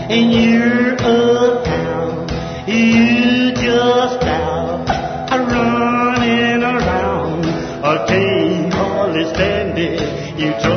and you're uptown. You just out running around. I can't hardly stand it. You